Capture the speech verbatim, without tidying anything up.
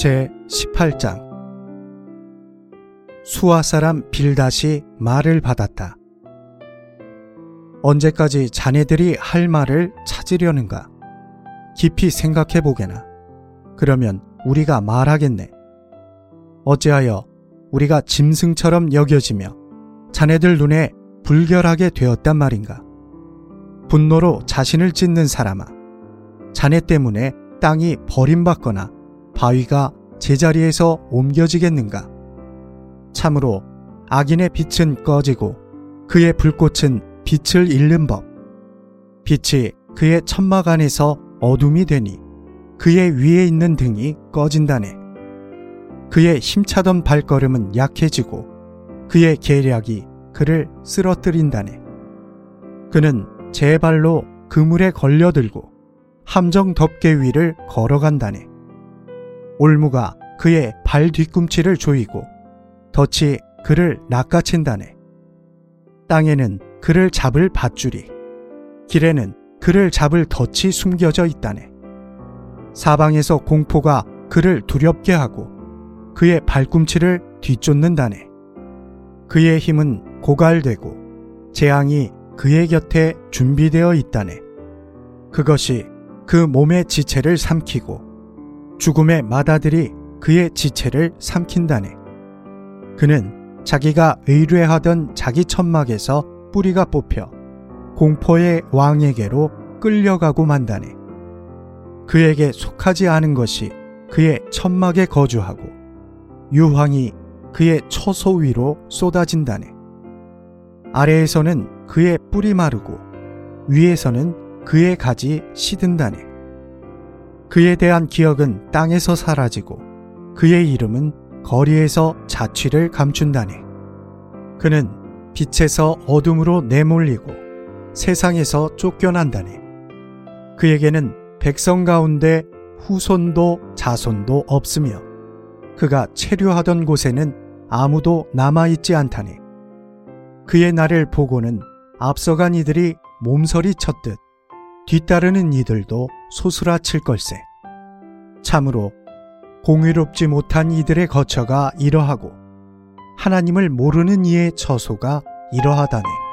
제십팔 장. 수아 사람 빌닷이 말을 받았다. 언제까지 자네들이 할 말을 찾으려는가? 깊이 생각해 보게나. 그러면 우리가 말하겠네. 어찌하여 우리가 짐승처럼 여겨지며 자네들 눈에 불결하게 되었단 말인가? 분노로 자신을 찢는 사람아, 자네 때문에 땅이 버림받거나 바위가 제자리에서 옮겨지겠는가? 참으로 악인의 빛은 꺼지고 그의 불꽃은 빛을 잃는 법. 빛이 그의 천막 안에서 어둠이 되니 그의 위에 있는 등이 꺼진다네. 그의 힘차던 발걸음은 약해지고 그의 계략이 그를 쓰러뜨린다네. 그는 제 발로 그물에 걸려들고 함정 덮개 위를 걸어간다네. 올무가 그의 발 뒤꿈치를 조이고 덫이 그를 낚아챈다네. 땅에는 그를 잡을 밧줄이, 길에는 그를 잡을 덫이 숨겨져 있다네. 사방에서 공포가 그를 두렵게 하고 그의 발꿈치를 뒤쫓는다네. 그의 힘은 고갈되고 재앙이 그의 곁에 준비되어 있다네. 그것이 그 몸의 지체를 삼키고 죽음의 마다들이 그의 지체를 삼킨다네. 그는 자기가 의뢰하던 자기 천막에서 뿌리가 뽑혀 공포의 왕에게로 끌려가고 만다네. 그에게 속하지 않은 것이 그의 천막에 거주하고 유황이 그의 처소 위로 쏟아진다네. 아래에서는 그의 뿔이 마르고 위에서는 그의 가지 시든다네. 그에 대한 기억은 땅에서 사라지고 그의 이름은 거리에서 자취를 감춘다네. 그는 빛에서 어둠으로 내몰리고 세상에서 쫓겨난다네. 그에게는 백성 가운데 후손도 자손도 없으며 그가 체류하던 곳에는 아무도 남아있지 않다네. 그의 날을 보고는 앞서간 이들이 몸서리 쳤듯 뒤따르는 이들도 소스라칠 걸세. 참으로 공의롭지 못한 이들의 거처가 이러하고 하나님을 모르는 이의 처소가 이러하다네.